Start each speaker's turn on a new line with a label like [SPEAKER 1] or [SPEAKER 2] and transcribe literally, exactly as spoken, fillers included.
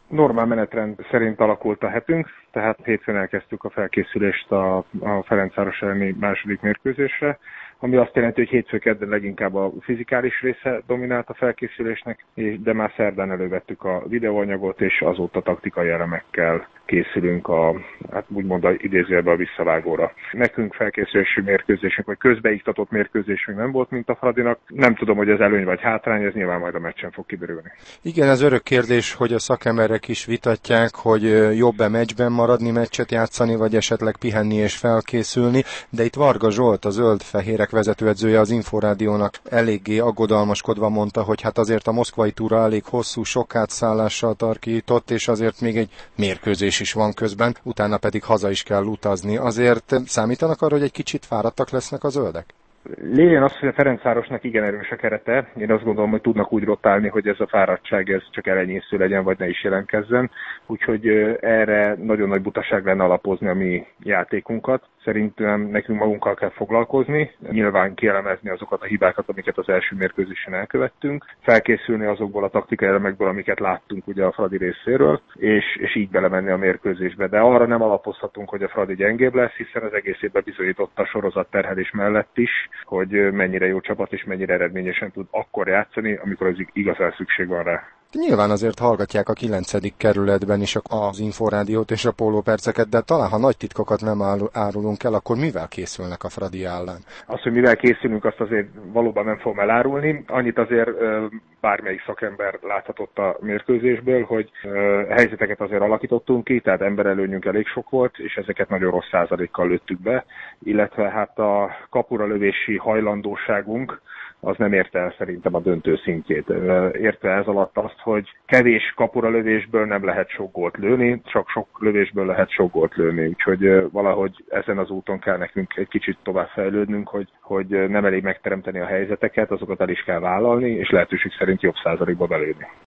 [SPEAKER 1] Normál menetrend szerint alakult a hetünk, tehát hétfőn elkezdtük a felkészülést a, a Ferencváros elleni második mérkőzésre, ami azt jelenti, hogy hétfő-kedden leginkább a fizikális része dominált a felkészülésnek, de már szerdán elővettük a videóanyagot, és azóta taktikai elemekkel készülünk a, hát úgymond a idézőjelben a visszavágóra. Nekünk felkészülési mérkőzésünk, vagy közbeiktatott mérkőzésünk nem volt, mint a Fradinak. Nem tudom, hogy ez előny vagy hátrány, ez nyilván majd a meccsen fog kiderülni.
[SPEAKER 2] Igen, ez örök kérdés, hogy a szakemberek is vitatják, hogy jobb-e meccsben maradni, meccset játszani, vagy esetleg pihenni és felkészülni, de itt Varga Zsolt, a zöld-fehérek vezetőedzője az Inforádiónak eléggé aggodalmaskodva mondta, hogy hát azért a moszkvai túra elég hosszú, sok átszállással tarkított, és azért még egy mérkőzés is van közben, utána pedig haza is kell utazni. Azért számítanak arra, hogy egy kicsit fáradtak lesznek a zöldek?
[SPEAKER 1] Lévén az, hogy a Ferencvárosnak igen erős a kerete, én azt gondolom, hogy tudnak úgy rotálni, hogy ez a fáradtság ez csak elenyésző legyen, vagy ne is jelentkezzen. Úgyhogy erre nagyon nagy butaság lenne alapozni a mi játékunkat. Szerintem nekünk magunkkal kell foglalkozni, nyilván kielemezni azokat a hibákat, amiket az első mérkőzésen elkövettünk, felkészülni azokból a taktikai elemekből, amiket láttunk ugye a Fradi részéről, és, és így belemenni a mérkőzésbe. De arra nem alapozhatunk, hogy a Fradi gyengébb lesz, hiszen az egész évben bizonyította a sorozat terhelés mellett is, hogy mennyire jó csapat és mennyire eredményesen tud akkor játszani, amikor az igazán szükség van rá.
[SPEAKER 2] Nyilván azért hallgatják a kilencedik kerületben is az Inforádiót és a pólóperceket, de talán ha nagy titkokat nem árulunk el, akkor mivel készülnek a Fradi ellen?
[SPEAKER 1] Azt, hogy mivel készülünk, azt azért valóban nem fogom elárulni. Annyit azért bármelyik szakember láthatott a mérkőzésből, hogy helyzeteket azért alakítottunk ki, tehát emberelőnyünk elég sok volt, és ezeket nagyon rossz százalékkal lőttük be, illetve hát a kapura lövési hajlandóságunk az nem érte el szerintem a döntő szintjét. Érte ez alatt azt, hogy kevés kapura lövésből nem lehet sok gólt lőni, csak sok lövésből lehet sok gólt lőni. Úgyhogy valahogy ezen az úton kell nekünk egy kicsit tovább fejlődnünk, hogy, hogy nem elég megteremteni a helyzeteket, azokat el is kell vállalni, és lehetőség szerint jobb százalékba belőni.